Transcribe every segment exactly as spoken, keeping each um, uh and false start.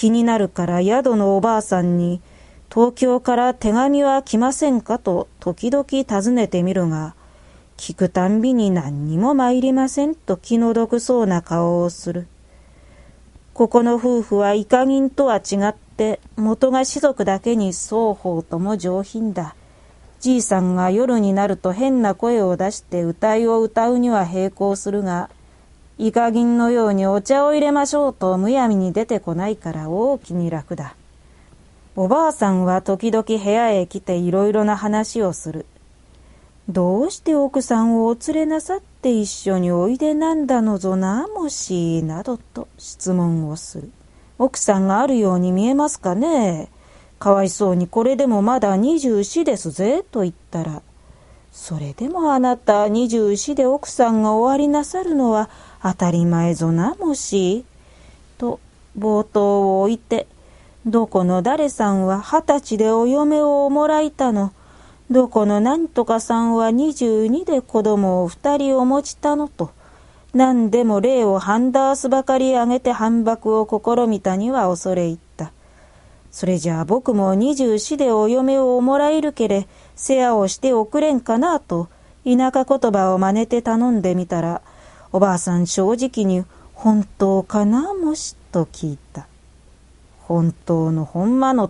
気になるから宿のおばあさんに、東京から手紙は来ませんかと時々尋ねてみるが、聞くたんびに何にも参りませんと気の毒そうな顔をする。ここの夫婦はイカギンとは違って元が士族だけに双方とも上品だ。じいさんが夜になると変な声を出して歌いを歌うには並行するが、イカギンのようにお茶を入れましょうとむやみに出てこないから大きに楽だ。おばあさんは時々部屋へ来ていろいろな話をする。どうして奥さんをお連れなさって一緒においでなんだのぞなもし、などと質問をする。奥さんがあるように見えますかね。かわいそうにこれでもまだ二十四ですぜ、と言ったら、それでもあなた二十四で奥さんがおありなさるのは当たり前ぞなもし、と冒頭を置いて、どこの誰さんは二十歳でお嫁をおもらいたの、どこの何とかさんは二十二で子供を二人お持ちたのと、何でも例をハンダースばかりあげて反駁を試みたには恐れ入った。それじゃあ僕も二十四でお嫁をおもらえるけれ、世話をしておくれんかなと、田舎言葉を真似て頼んでみたら、おばあさん正直に、本当かなもしと聞いた。本当のほんまのって、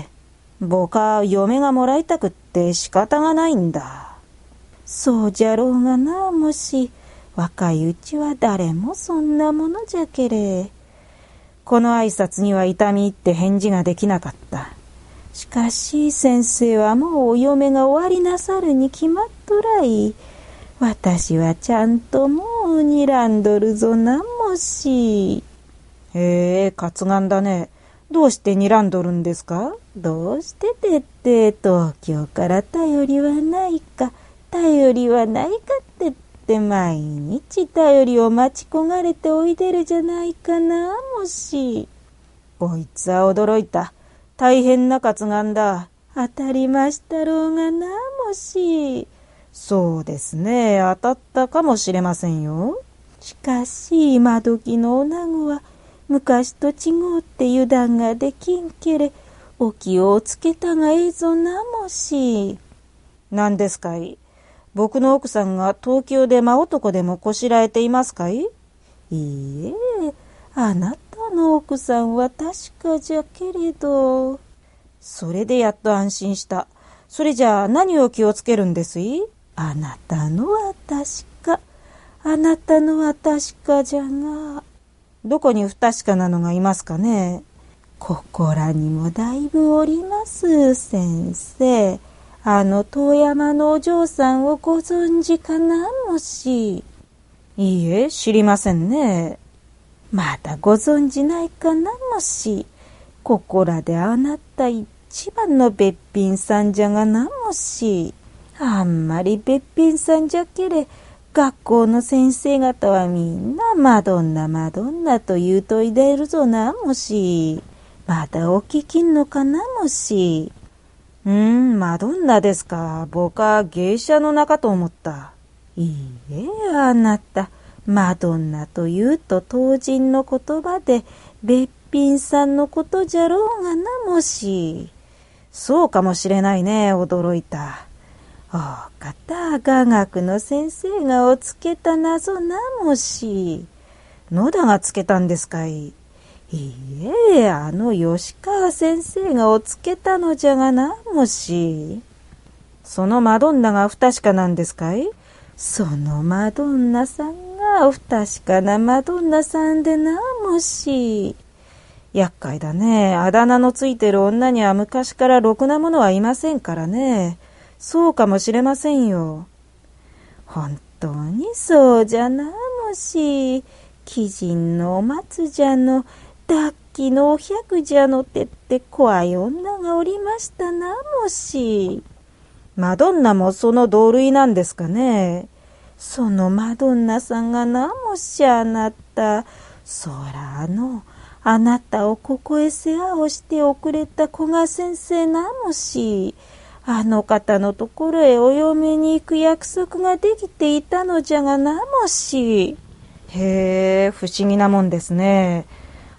僕は嫁がもらいたくって仕方がないんだ。そうじゃろうがなもし、若いうちは誰もそんなものじゃけれ。この挨拶には痛み入って返事ができなかった。しかし先生はもうお嫁が終わりなさるに決まっとらい。私はちゃんともう睨んどるぞなもし。へえ、活眼だね。どうして睨んどるんですか？どうしててって東京から頼りはないか、頼りはないかってって毎日頼りを待ち焦がれておいでるじゃないかなもし。こいつは驚いた。大変な活眼だ。当たりましたろうがなもし。そうですね、当たったかもしれませんよ。しかし今時の女子は昔と違うって油断ができんけれ、お気をつけたがええぞなもし。何ですかい？僕の奥さんが東京で真男でもこしらえていますかい？いいえ、あなたの奥さんは確かじゃけれど。それでやっと安心した。それじゃあ何を気をつけるんですい？あなたのは確か、あなたのは確かじゃが。どこに不確かなのがいますかね。ここらにもだいぶおります先生。あの遠山のお嬢さんをご存知かなもし。いいえ、知りませんね。まだご存じないかなもし。ここらであなた一番のべっぴんさんじゃがなもし。あんまりべっぴんさんじゃけれ、学校の先生方はみんなマドンナマドンナと言うといでるぞなもし。まだお聞きんのかなもし。うーん、マドンナですか。僕は芸者の中と思った。いいえ、あなた。マドンナというと当人の言葉で、べっぴんさんのことじゃろうがなもし。そうかもしれないね、驚いた。おかた、雅楽の先生がおつけた謎なもし。野田がつけたんですかい？いいえ、あの吉川先生がおつけたのじゃがなもし。そのマドンナが不確かなんですかい？そのマドンナさんが不確かなマドンナさんでなもし。厄介だね。あだ名のついてる女には昔からろくなものはいませんからね。そうかもしれませんよ。本当にそうじゃなもし。貴人のお松じゃの、脱気のお百じゃのてって怖い女がおりましたなもし。マドンナもその同類なんですかね。そのマドンナさんがなもしあなた、そらあの、あなたをここへ世話をしておくれた古賀先生なもし。あの方のところへお嫁に行く約束ができていたのじゃがなもし。へえ、不思議なもんですね。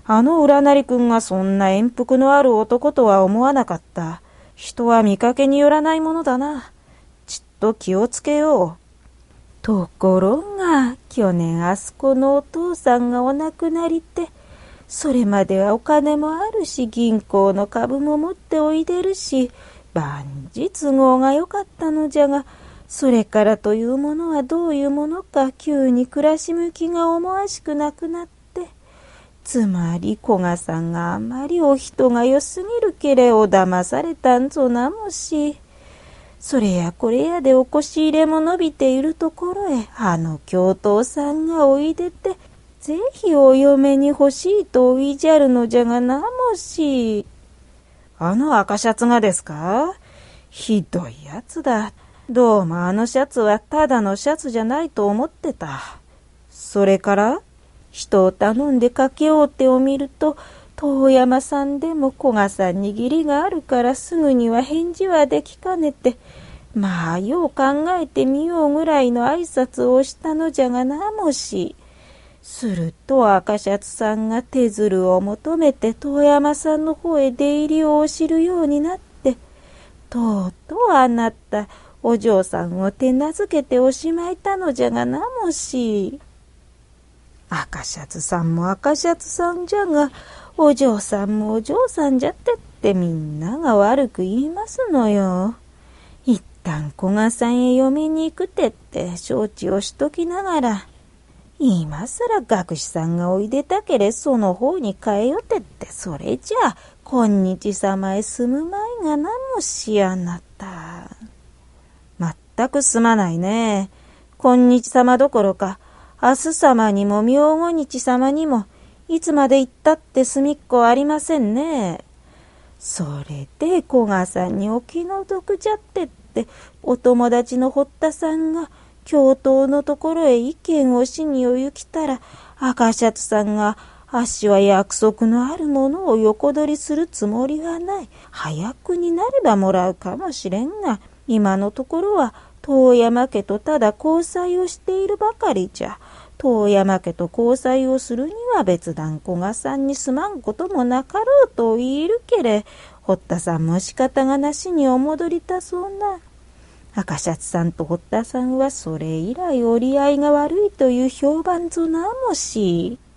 あの占りくんがそんな遠福のある男とは思わなかった。人は見かけによらないものだな。ちっと気をつけよう。ところが、去年あそこのお父さんがお亡くなりて、それまではお金もあるし、銀行の株も持っておいでるし、万事都合が良かったのじゃが、それからというものはどういうものか、急に暮らし向きが思わしくなくなって、つまり古賀さんがあまりお人が良すぎるけれを騙されたんぞなもし。それやこれやでおこし入れも伸びているところへ、あの教頭さんがおいでて、ぜひお嫁に欲しいとおいじゃるのじゃがなもし。あの赤シャツがですか？ひどいやつだ。どうもあのシャツはただのシャツじゃないと思ってた。それから人を頼んでかけよう手を見ると、遠山さんでも古賀さんに義理があるからすぐには返事はできかねて、まあよう考えてみようぐらいの挨拶をしたのじゃがなもし。すると赤シャツさんが手づるを求めて遠山さんの方へ出入りを知るようになって、とうとうあなたお嬢さんを手なずけておしまいたのじゃがなもし。赤シャツさんも赤シャツさんじゃが、お嬢さんもお嬢さんじゃってってみんなが悪く言いますのよ。一旦古賀さんへ嫁に行くてって承知をしときながら、今さら学士さんがおいでたけれその方に変えよてって、それじゃあ今日様へ住むまいがなもしあなた。まったくすまないね。今日様どころか、明日様にも明後日様にも、いつまで行ったって隅っこありませんね。それで古賀さんにお気の毒じゃってって、お友達の堀田さんが教頭のところへ意見をしにお行きたら、赤シャツさんが、あっしは約束のあるものを横取りするつもりはない。早くになればもらうかもしれんが、今のところは遠山家とただ交際をしているばかりじゃ。遠山家と交際をするには別段古賀さんにすまんこともなかろうと言えるけれ、堀田さんも仕方がなしにお戻りたそうな。赤シャツさんと堀田さんはそれ以来折り合いが悪いという評判ぞなもし。